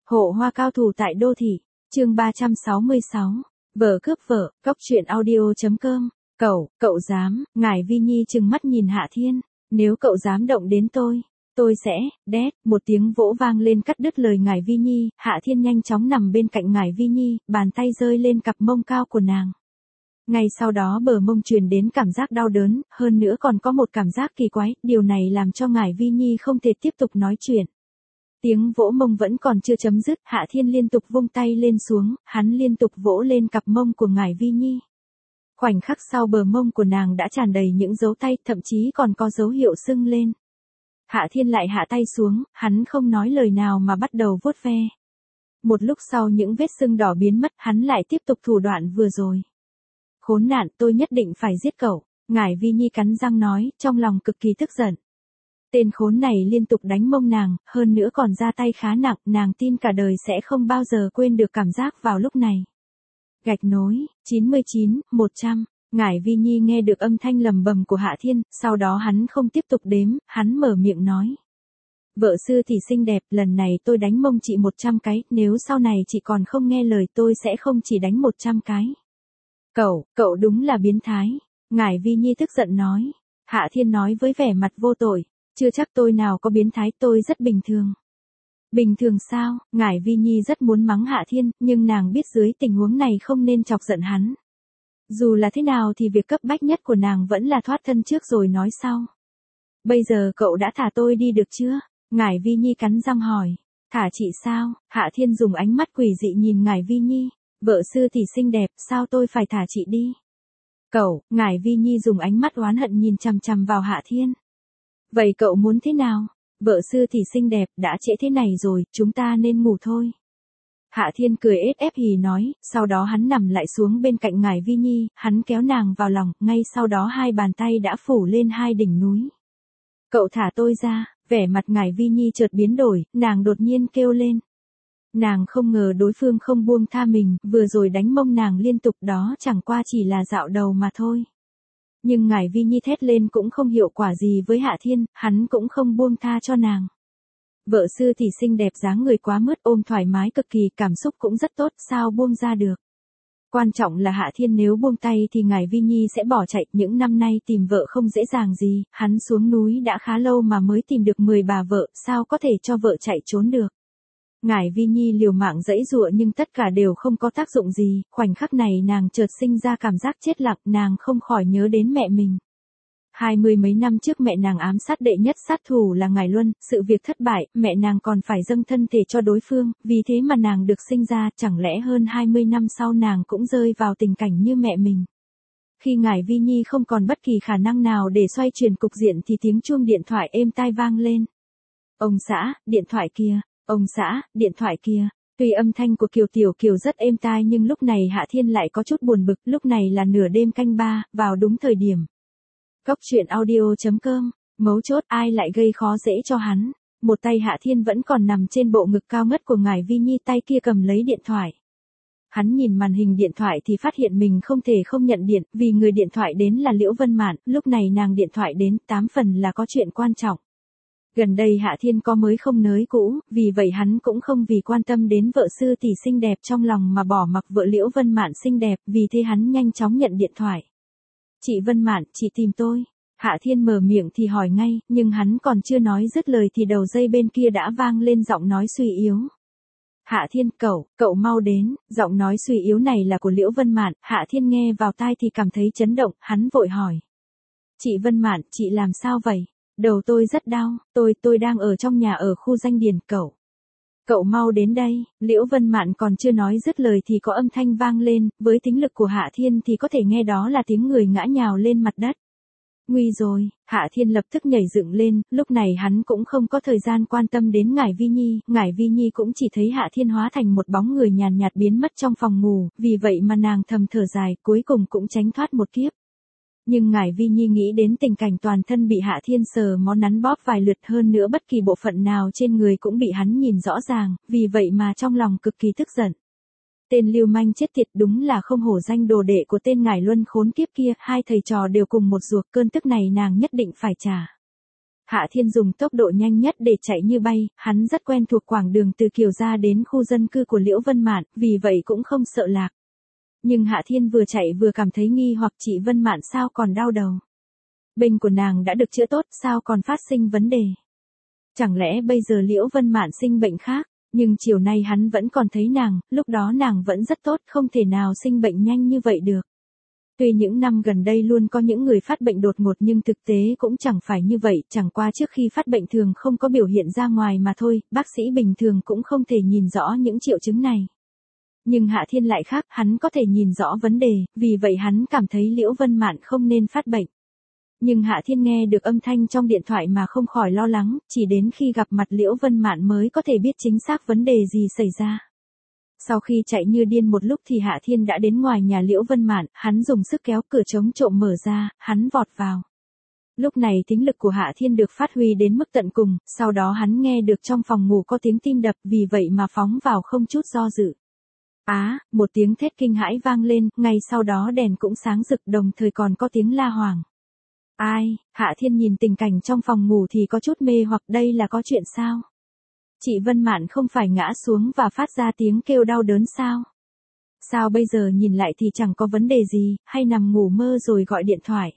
Hộ hoa cao thủ tại đô thị, chương 366, vợ cướp vợ, cóc truyện audio.com, cậu dám, ngài Vi Nhi trừng mắt nhìn Hạ Thiên, nếu cậu dám động đến tôi sẽ, một tiếng vỗ vang lên cắt đứt lời ngài Vi Nhi, Hạ Thiên nhanh chóng nằm bên cạnh ngài Vi Nhi, bàn tay rơi lên cặp mông cao của nàng. Ngay sau đó bờ mông truyền đến cảm giác đau đớn, hơn nữa còn có một cảm giác kỳ quái, điều này làm cho ngài Vi Nhi không thể tiếp tục nói chuyện. Tiếng vỗ mông vẫn còn chưa chấm dứt, Hạ Thiên liên tục vung tay lên xuống, hắn liên tục vỗ lên cặp mông của ngài Vi Nhi. Khoảnh khắc sau bờ mông của nàng đã tràn đầy những dấu tay, thậm chí còn có dấu hiệu sưng lên. Hạ Thiên lại hạ tay xuống, hắn không nói lời nào mà bắt đầu vuốt ve. Một lúc sau những vết sưng đỏ biến mất, hắn lại tiếp tục thủ đoạn vừa rồi. Khốn nạn, tôi nhất định phải giết cậu, ngài Vi Nhi cắn răng nói, trong lòng cực kỳ tức giận. Tên khốn này liên tục đánh mông nàng, hơn nữa còn ra tay khá nặng, nàng tin cả đời sẽ không bao giờ quên được cảm giác vào lúc này. Gạch nối, 99, 100, ngài Vi Nhi nghe được âm thanh lầm bầm của Hạ Thiên, sau đó hắn không tiếp tục đếm, hắn mở miệng nói. Vợ sư thì xinh đẹp, lần này tôi đánh mông chị 100 cái, nếu sau này chị còn không nghe lời tôi sẽ không chỉ đánh 100 cái. Cậu đúng là biến thái, ngài Vi Nhi tức giận nói. Hạ Thiên nói với vẻ mặt vô tội, chưa chắc tôi nào có biến thái, tôi rất bình thường. Bình thường sao? Ngải Vi Nhi rất muốn mắng Hạ Thiên, nhưng nàng biết dưới tình huống này không nên chọc giận hắn. Dù là thế nào thì việc cấp bách nhất của nàng vẫn là thoát thân trước rồi nói sau. Bây giờ cậu đã thả tôi đi được chưa? Ngải Vi Nhi cắn răng hỏi. Thả chị sao? Hạ Thiên dùng ánh mắt quỷ dị nhìn Ngải Vi Nhi. Vợ sư thì xinh đẹp, sao tôi phải thả chị đi? Ngải Vi Nhi dùng ánh mắt oán hận nhìn chằm chằm vào Hạ Thiên. Vậy cậu muốn thế nào? Vợ sư thì xinh đẹp, đã trễ thế này rồi, chúng ta nên ngủ thôi. Hạ Thiên cười ép hì nói, sau đó hắn nằm lại xuống bên cạnh ngài Vi Nhi, hắn kéo nàng vào lòng, ngay sau đó hai bàn tay đã phủ lên hai đỉnh núi. Cậu thả tôi ra, vẻ mặt ngài Vi Nhi chợt biến đổi, nàng đột nhiên kêu lên. Nàng không ngờ đối phương không buông tha mình, vừa rồi đánh mông nàng liên tục đó chẳng qua chỉ là dạo đầu mà thôi. Nhưng ngài Vi Nhi thét lên cũng không hiệu quả gì với Hạ Thiên, hắn cũng không buông tha cho nàng. Vợ sư thì xinh đẹp dáng người quá mướt ôm thoải mái cực kỳ, cảm xúc cũng rất tốt, sao buông ra được. Quan trọng là Hạ Thiên nếu buông tay thì ngài Vi Nhi sẽ bỏ chạy, những năm nay tìm vợ không dễ dàng gì, hắn xuống núi đã khá lâu mà mới tìm được 10 bà vợ, sao có thể cho vợ chạy trốn được. Ngải Vi Nhi liều mạng giãy giụa nhưng tất cả đều không có tác dụng gì, khoảnh khắc này nàng chợt sinh ra cảm giác chết lặng, nàng không khỏi nhớ đến mẹ mình. 20 mấy năm trước mẹ nàng ám sát đệ nhất sát thủ là Ngải Luân, sự việc thất bại, mẹ nàng còn phải dâng thân thể cho đối phương, vì thế mà nàng được sinh ra, chẳng lẽ hơn 20 năm sau nàng cũng rơi vào tình cảnh như mẹ mình. Khi Ngải Vi Nhi không còn bất kỳ khả năng nào để xoay chuyển cục diện thì tiếng chuông điện thoại êm tai vang lên. Ông xã, điện thoại kia. Ông xã, điện thoại kia. Tuy âm thanh của Tiểu Kiều rất êm tai nhưng lúc này Hạ Thiên lại có chút buồn bực, lúc này là nửa đêm canh 3, vào đúng thời điểm. Cóc truyện audio.com, mấu chốt ai lại gây khó dễ cho hắn. Một tay Hạ Thiên vẫn còn nằm trên bộ ngực cao ngất của ngài Vi Nhi, tay kia cầm lấy điện thoại. Hắn nhìn màn hình điện thoại thì phát hiện mình không thể không nhận điện, vì người điện thoại đến là Liễu Vân Mạn, lúc này nàng điện thoại đến, 8 phần là có chuyện quan trọng. Gần đây Hạ Thiên có mới không nới cũ, vì vậy hắn cũng không vì quan tâm đến vợ sư tỷ xinh đẹp trong lòng mà bỏ mặc vợ Liễu Vân Mạn xinh đẹp, vì thế hắn nhanh chóng nhận điện thoại. Chị Vân Mạn, chị tìm tôi. Hạ Thiên mở miệng thì hỏi ngay, nhưng hắn còn chưa nói dứt lời thì đầu dây bên kia đã vang lên giọng nói suy yếu. Hạ Thiên, cậu mau đến, giọng nói suy yếu này là của Liễu Vân Mạn, Hạ Thiên nghe vào tai thì cảm thấy chấn động, hắn vội hỏi. Chị Vân Mạn, chị làm sao vậy? Đầu tôi rất đau, tôi đang ở trong nhà ở khu danh điền, cậu mau đến đây. Liễu Vân Mạn còn chưa nói dứt lời thì có âm thanh vang lên, với tính lực của Hạ Thiên thì có thể nghe đó là tiếng người ngã nhào lên mặt đất. Nguy rồi, Hạ Thiên lập tức nhảy dựng lên, lúc này hắn cũng không có thời gian quan tâm đến ngải Vi Nhi cũng chỉ thấy Hạ Thiên hóa thành một bóng người nhàn nhạt biến mất trong phòng ngủ, vì vậy mà nàng thầm thở dài, cuối cùng cũng tránh thoát một kiếp. Nhưng ngải Vi Nhi nghĩ đến tình cảnh toàn thân bị Hạ Thiên sờ mó nắn bóp vài lượt, hơn nữa bất kỳ bộ phận nào trên người cũng bị hắn nhìn rõ ràng, vì vậy mà trong lòng cực kỳ tức giận. Tên lưu manh chết tiệt, đúng là không hổ danh đồ đệ của tên Ngải Luân khốn kiếp kia, hai thầy trò đều cùng một ruột, cơn tức này nàng nhất định phải trả. Hạ Thiên dùng tốc độ nhanh nhất để chạy như bay, hắn rất quen thuộc quãng đường từ Kiều gia đến khu dân cư của Liễu Vân Mạn, vì vậy cũng không sợ lạc. Nhưng Hạ Thiên vừa chạy vừa cảm thấy nghi hoặc chị Vân Mạn sao còn đau đầu. Bệnh của nàng đã được chữa tốt sao còn phát sinh vấn đề. Chẳng lẽ bây giờ Liễu Vân Mạn sinh bệnh khác, nhưng chiều nay hắn vẫn còn thấy nàng, lúc đó nàng vẫn rất tốt, không thể nào sinh bệnh nhanh như vậy được. Tuy những năm gần đây luôn có những người phát bệnh đột ngột nhưng thực tế cũng chẳng phải như vậy, chẳng qua trước khi phát bệnh thường không có biểu hiện ra ngoài mà thôi, bác sĩ bình thường cũng không thể nhìn rõ những triệu chứng này. Nhưng Hạ Thiên lại khác, hắn có thể nhìn rõ vấn đề, vì vậy hắn cảm thấy Liễu Vân Mạn không nên phát bệnh. Nhưng Hạ Thiên nghe được âm thanh trong điện thoại mà không khỏi lo lắng, chỉ đến khi gặp mặt Liễu Vân Mạn mới có thể biết chính xác vấn đề gì xảy ra. Sau khi chạy như điên một lúc thì Hạ Thiên đã đến ngoài nhà Liễu Vân Mạn, hắn dùng sức kéo cửa chống trộm mở ra, hắn vọt vào. Lúc này thính lực của Hạ Thiên được phát huy đến mức tận cùng, sau đó hắn nghe được trong phòng ngủ có tiếng tim đập, vì vậy mà phóng vào không chút do dự. Một tiếng thét kinh hãi vang lên, ngay sau đó đèn cũng sáng rực đồng thời còn có tiếng la hoảng. Ai? Hạ Thiên nhìn tình cảnh trong phòng ngủ thì có chút mê hoặc đây là có chuyện sao? Chị Vân Mạn không phải ngã xuống và phát ra tiếng kêu đau đớn sao? Sao bây giờ nhìn lại thì chẳng có vấn đề gì, hay nằm ngủ mơ rồi gọi điện thoại?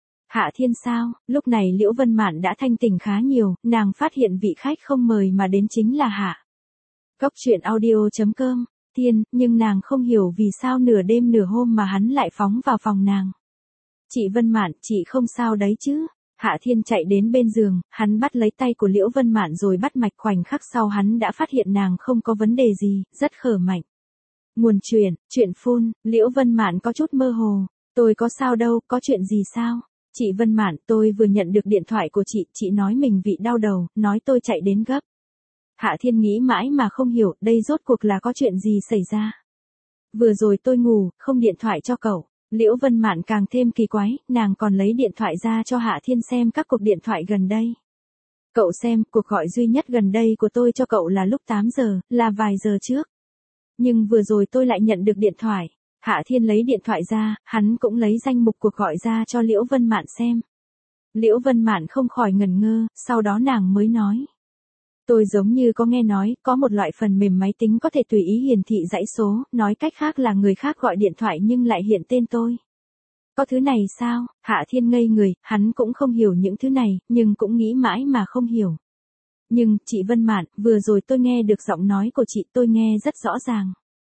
Hạ Thiên sao? Lúc này Liễu Vân Mạn đã thanh tỉnh khá nhiều, nàng phát hiện vị khách không mời mà đến chính là Hạ. Cốc truyện audio.com. Thiên, nhưng nàng không hiểu vì sao nửa đêm nửa hôm mà hắn lại phóng vào phòng nàng. Chị Vân Mạn, chị không sao đấy chứ? Hạ Thiên chạy đến bên giường, hắn bắt lấy tay của Liễu Vân Mạn rồi bắt mạch, khoảnh khắc sau hắn đã phát hiện nàng không có vấn đề gì, rất khỏe mạnh. Nguồn chuyện phun, Liễu Vân Mạn có chút mơ hồ. Tôi có sao đâu, có chuyện gì sao? Chị Vân Mạn, tôi vừa nhận được điện thoại của chị nói mình bị đau đầu, nói tôi chạy đến gấp. Hạ Thiên nghĩ mãi mà không hiểu, đây rốt cuộc là có chuyện gì xảy ra. Vừa rồi tôi ngủ, không điện thoại cho cậu. Liễu Vân Mạn càng thêm kỳ quái, nàng còn lấy điện thoại ra cho Hạ Thiên xem các cuộc điện thoại gần đây. Cậu xem, cuộc gọi duy nhất gần đây của tôi cho cậu là lúc 8 giờ, là vài giờ trước. Nhưng vừa rồi tôi lại nhận được điện thoại. Hạ Thiên lấy điện thoại ra, hắn cũng lấy danh mục cuộc gọi ra cho Liễu Vân Mạn xem. Liễu Vân Mạn không khỏi ngẩn ngơ, sau đó nàng mới nói. Tôi giống như có nghe nói, có một loại phần mềm máy tính có thể tùy ý hiển thị dãy số, nói cách khác là người khác gọi điện thoại nhưng lại hiện tên tôi. Có thứ này sao? Hạ Thiên ngây người, hắn cũng không hiểu những thứ này, nhưng cũng nghĩ mãi mà không hiểu. Nhưng, chị Vân Mạn, vừa rồi tôi nghe được giọng nói của chị, tôi nghe rất rõ ràng.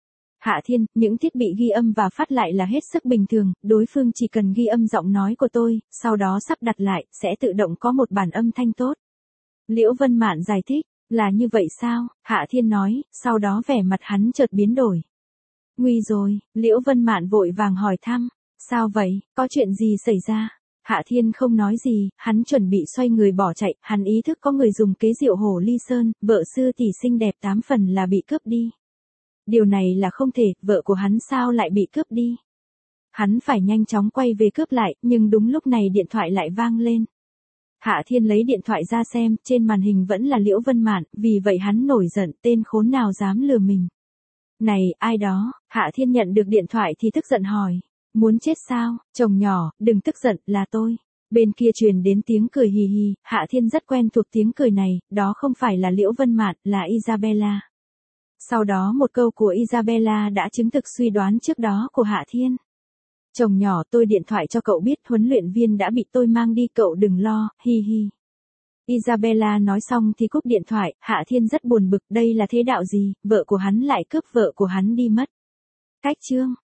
Hạ Thiên, những thiết bị ghi âm và phát lại là hết sức bình thường, đối phương chỉ cần ghi âm giọng nói của tôi, sau đó sắp đặt lại, sẽ tự động có một bản âm thanh tốt. Liễu Vân Mạn giải thích, là như vậy sao? Hạ Thiên nói, sau đó vẻ mặt hắn chợt biến đổi. Nguy rồi, Liễu Vân Mạn vội vàng hỏi thăm, sao vậy, có chuyện gì xảy ra? Hạ Thiên không nói gì, hắn chuẩn bị xoay người bỏ chạy, hắn ý thức có người dùng kế diệu hổ ly sơn, vợ sư tỷ xinh đẹp 8 phần là bị cướp đi. Điều này là không thể, vợ của hắn sao lại bị cướp đi? Hắn phải nhanh chóng quay về cướp lại, nhưng đúng lúc này điện thoại lại vang lên. Hạ Thiên lấy điện thoại ra xem, trên màn hình vẫn là Liễu Vân Mạn, vì vậy hắn nổi giận, tên khốn nào dám lừa mình. Này, ai đó? Hạ Thiên nhận được điện thoại thì tức giận hỏi. Muốn chết sao? Chồng nhỏ, đừng tức giận, là tôi. Bên kia truyền đến tiếng cười hì hì, Hạ Thiên rất quen thuộc tiếng cười này, đó không phải là Liễu Vân Mạn, là Isabella. Sau đó một câu của Isabella đã chứng thực suy đoán trước đó của Hạ Thiên. Chồng nhỏ, tôi điện thoại cho cậu biết huấn luyện viên đã bị tôi mang đi, cậu đừng lo, hi hi. Isabella nói xong thì cúp điện thoại, Hạ Thiên rất buồn bực, đây là thế đạo gì, vợ của hắn lại cướp vợ của hắn đi mất. Cách chương